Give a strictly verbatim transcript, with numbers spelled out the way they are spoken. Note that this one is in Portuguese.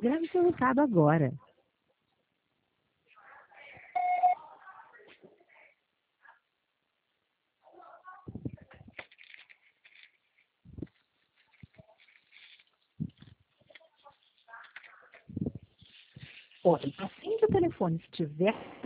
Grave seu recado agora. Olha, assim que o telefone estiver